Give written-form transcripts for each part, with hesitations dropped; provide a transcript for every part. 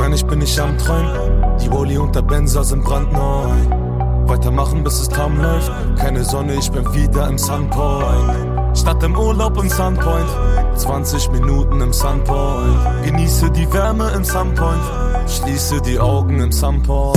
Nein, ich bin nicht am Träumen. Die Woli und der Benzer sind brandneu. Weitermachen, bis es kaum läuft. Keine Sonne, ich bin wieder im Sunpoint. Statt im Urlaub im Sunpoint. 20 Minuten im Sunpoint. Genieße die Wärme im Sunpoint. Schließe die Augen im Sunpoint.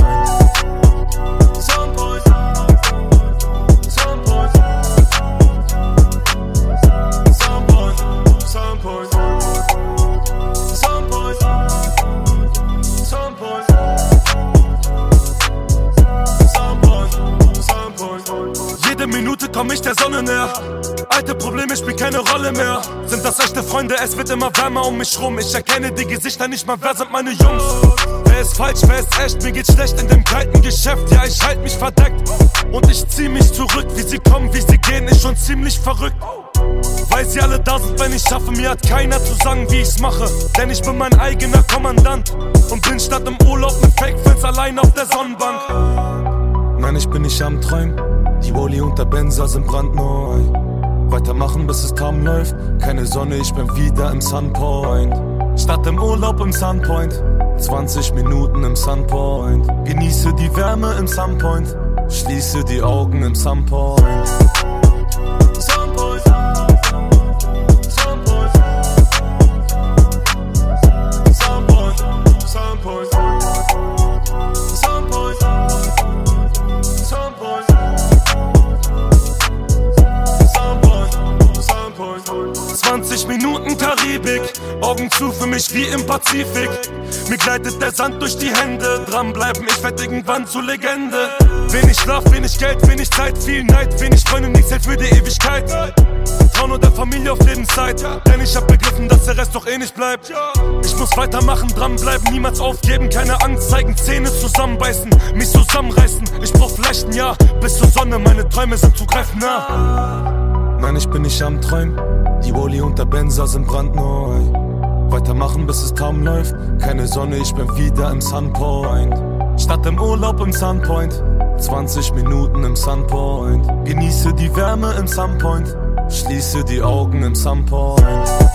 Jede Minute komm ich der Sonne näher. Alte Probleme spielen keine Rolle mehr. Sind das echte Freunde, es wird immer wärmer um mich rum. Ich erkenne die Gesichter nicht mal, wer sind meine Jungs? Wer ist falsch, wer ist echt? Mir geht's schlecht in dem kalten Geschäft. Ja, ich halt mich verdeckt und ich zieh mich zurück. Wie sie kommen, wie sie gehen, ist schon ziemlich verrückt. Weil sie alle da sind, wenn ich schaffe. Mir hat keiner zu sagen, wie ich's mache. Denn ich bin mein eigener Kommandant und bin statt im Urlaub mit Fake-Fans allein auf der Sonnenbank. Nein, ich bin nicht am Träumen. Die Woli und der Benzer sind brandneu. Weitermachen, bis es kaum läuft. Keine Sonne, ich bin wieder im Sunpoint. Statt im Urlaub im Sunpoint. 20 Minuten im Sunpoint. Genieße die Wärme im Sunpoint. Schließe die Augen im Sunpoint. Sunpoint. Sunpoint. Sunpoint. Sunpoint. Sunpoint. Sunpoint. 20 Minuten Karibik, Augen zu für mich wie im Pazifik. Mir gleitet der Sand durch die Hände, dranbleiben, ich werd irgendwann zur Legende. Wenig Schlaf, wenig Geld, wenig Zeit, viel Neid, wenig Freunde, nichts hält für die Ewigkeit. Vertrauen und der Familie auf Lebenszeit, denn ich hab begriffen, dass der Rest doch eh nicht bleibt. Ich muss weitermachen, dranbleiben, niemals aufgeben, keine Angst zeigen, Zähne zusammenbeißen, mich zusammenreißen. Ich brauch vielleicht ein Jahr bis zur Sonne, meine Träume sind zu greifen nah. Nein, ich bin nicht am Träumen. Die Woli und der Benzer sind brandneu. Weitermachen, bis es kaum läuft. Keine Sonne, ich bin wieder im Sunpoint. Statt im Urlaub im Sunpoint. 20 Minuten im Sunpoint. Genieße die Wärme im Sunpoint. Schließe die Augen im Sunpoint.